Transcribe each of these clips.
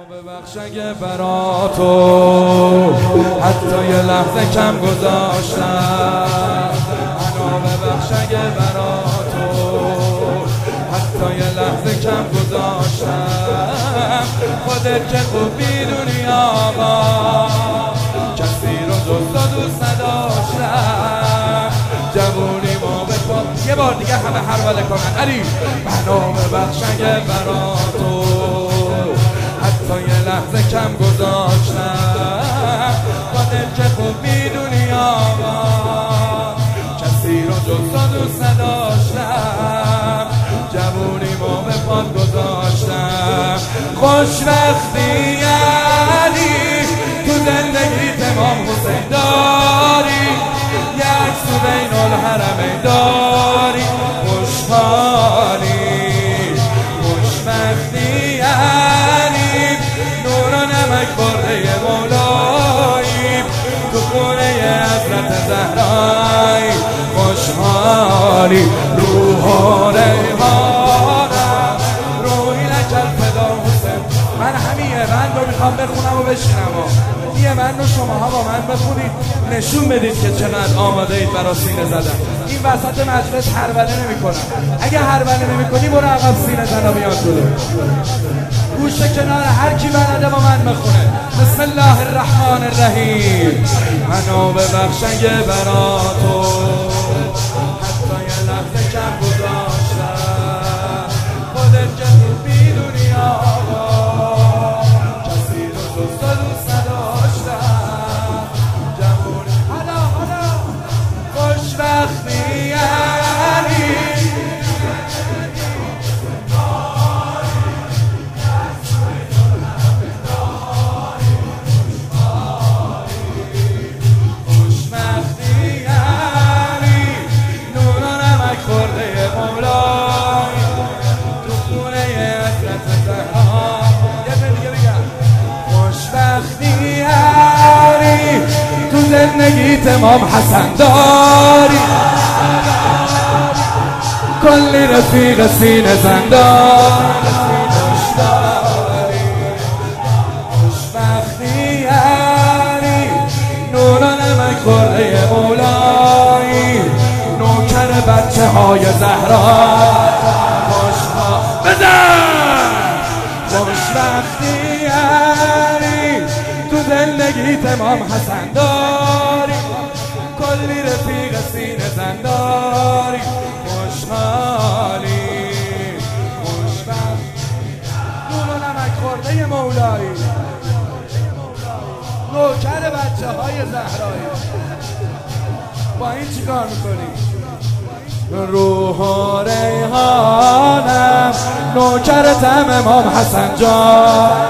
ببخش اگه برا تو حتی یه لحظه کم گذاشتم. منو ببخش اگه برا تو حتی یه لحظه کم گذاشتم. خودت که خوب میدونی آقا کسی رو جز تو دوست نداشتم. جوونی ما به تو یه بار دیگه همه هرولة کنن علی. منو ببخش اگه برا تو حتی یه لحظه کم گذاشتم. خودت که خوب میدونی آقا کسی رو جز تو دوست نداشتم. جوونی ما به پاد گذاشتم. خوشبختی علی تو زندگی تمام حسین داری. یک سو بین الحرمین داری. خوشحالی خوشبختی علی نور و نمک برده مولایی تو خونه حضرت زهرایی. خوشحالی روح و ریحانم روحی لکل فدا حسین. من همیه من رو میخوام بخونم و بشینم یه من رو شماها با من بخونید نشون بدید که چقدر آماده اید برای سینه زدن. این وسط مجلس هرولة نمی کنم. اگه هرولة نمی کنی برو عقب سینه زن و بیاد جلو. گوش کنار هر کی بلده با من بخونه. بسم الله الرحمن الرحیم. منو ببخش اگه برا تو حتی یه لحظه کم گذاشتم. خودت که خوب میدونی آقا کسی رو جز تو دوست نداشتم. جوونی حالا خوشبختی علی زندگی تمام حسن داری. کلی رفیق سینه زن داری. خوشبختی علی نور و نمک خورده مولایی نوکر بچه های زهرا. خوشبختی علی تو زندگی تمام حسن داری. کلی رفیق سینه زن داری. خوشحالی خوشبخت نور و نمک خورده مولایی نوکر بچه های زهرایی. با این چی کار میکنی؟ روح و ریحانم نوکرتم امام حسن جان.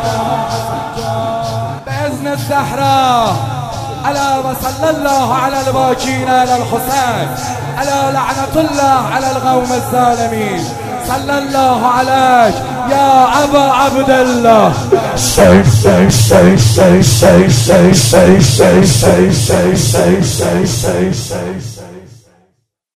بإذن الزهراء ألا وصلى الله على الباكين على الحسين ألا لعنة الله على القوم الظالمين. صلى الله عليك يا أبا عبد الله. say